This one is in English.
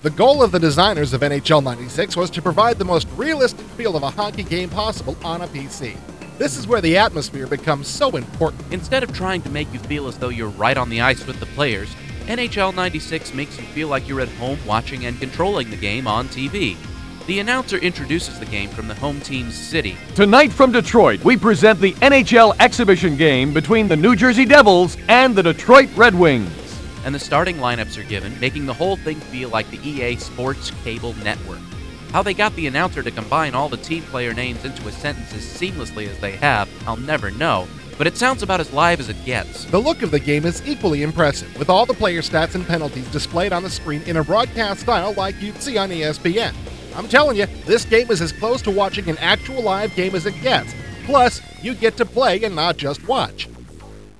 The goal of the designers of NHL 96 was to provide the most realistic feel of a hockey game possible on a PC. This is where the atmosphere becomes so important. Instead of trying to make you feel as though you're right on the ice with the players, NHL 96 makes you feel like you're at home watching and controlling the game on TV. The announcer introduces the game from the home team's city. Tonight from Detroit, we present the NHL exhibition game between the New Jersey Devils and the Detroit Red Wings. And the starting lineups are given, making the whole thing feel like the EA Sports Cable Network. How they got the announcer to combine all the team player names into a sentence as seamlessly as they have, I'll never know, but it sounds about as live as it gets. The look of the game is equally impressive, with all the player stats and penalties displayed on the screen in a broadcast style like you'd see on ESPN. I'm telling you, this game is as close to watching an actual live game as it gets. Plus, you get to play and not just watch.